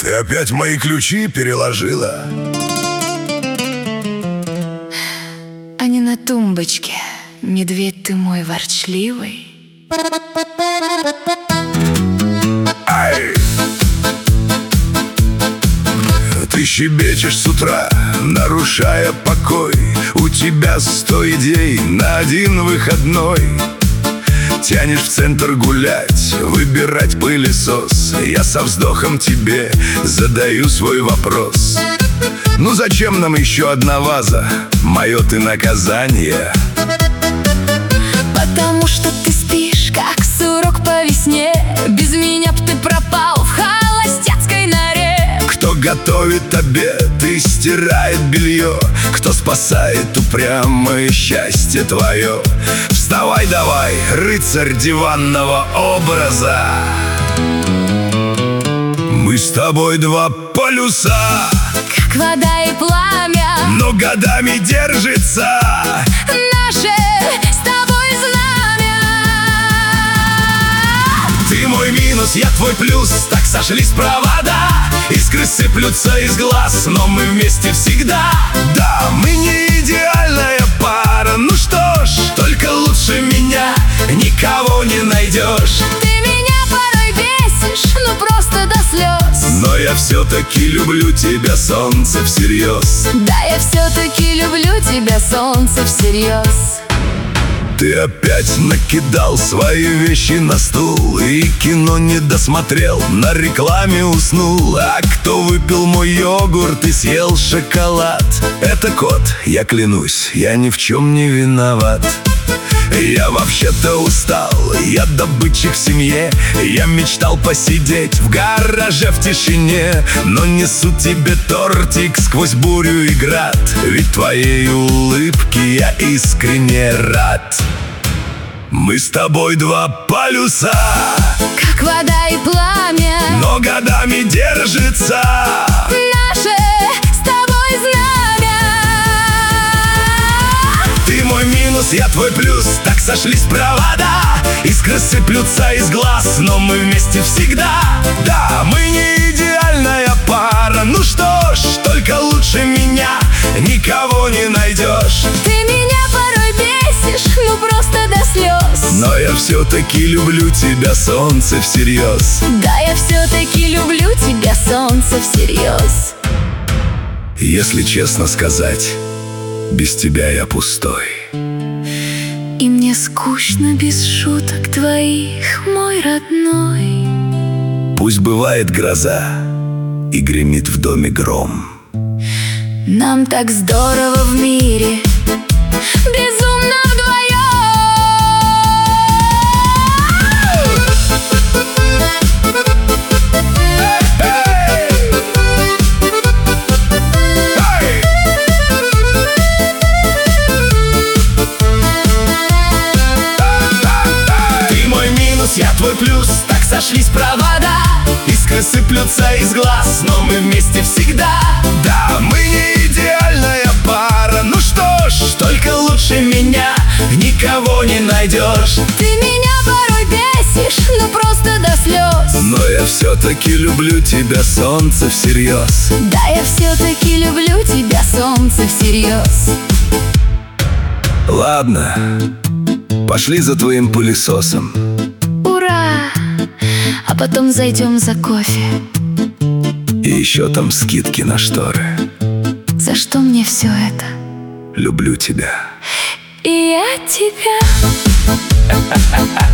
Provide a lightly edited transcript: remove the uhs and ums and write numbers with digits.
Ты опять мои ключи переложила? Они на тумбочке. Медведь ты мой ворчливый. Ай! Ты щебечешь с утра, нарушая покой. У тебя 100 идей на один выходной. Тянешь в центр гулять, выбирать пылесос. Я со вздохом тебе задаю свой вопрос. Ну зачем нам еще одна ваза? Мое ты наказание. Потому что ты спишь, как сурок по весне. Без меня б ты пропал в холостяцкой норе. Кто готовит обед и стирает белье, кто спасает упрямое счастье твое. Вставай давай, рыцарь диванного образа. Мы с тобой два полюса, как вода и пламя, но годами держится наше с тобой знамя. Ты мой минус, я твой плюс, так сошлись провода. Искры сыплются из глаз, но мы вместе всегда. Да, мы не идеальная пара, ну что ж, только лучше меня никого не найдешь. Ты меня порой бесишь, ну просто до слез. Но я все-таки люблю тебя, солнце, всерьез. Да, я все-таки люблю тебя, солнце, всерьез. Ты опять накидал свои вещи на стул и кино не досмотрел, на рекламе уснул. А кто выпил мой йогурт и съел шоколад? Это кот, я клянусь, я ни в чем не виноват. Я вообще-то устал, я добытчик в семье. Я мечтал посидеть в гараже в тишине, но несу тебе тортик сквозь бурю и град. Ведь твоей улыбки я искренне рад. Мы с тобой два полюса, как вода и пламя, но годами держится наше с тобой знамя. Ты мой минус, я твой плюс, так сошлись провода. Искры сыплются из глаз, но мы вместе всегда. Да, мы не идеальная пара, ну что ж, только лучше меня никого не найдешь. Ты меня порой бесишь, ну просто до слез. Но я все-таки люблю тебя, солнце, всерьез. Да, я все-таки люблю тебя, солнце, всерьез. Если честно сказать, без тебя я пустой. И мне скучно без шуток твоих, мой родной. Пусть бывает гроза и гремит в доме гром. Нам так здорово в мире, безумно вдвоем. Ты мой минус, я твой плюс, так сошлись провода. Искры сыплются из глаз, но мы вместе всегда. Да, мы не идеальная пара, ну что ж, только лучше меня никого не найдешь. Ты меня порой бесишь, ну просто до слез. Но я все-таки люблю тебя, солнце, всерьез. Да, я все-таки люблю тебя, солнце, всерьез. Ладно, пошли за твоим пылесосом. Ура! А потом зайдем за кофе. И еще там скидки на шторы. За что мне все это? Люблю тебя. И я тебя.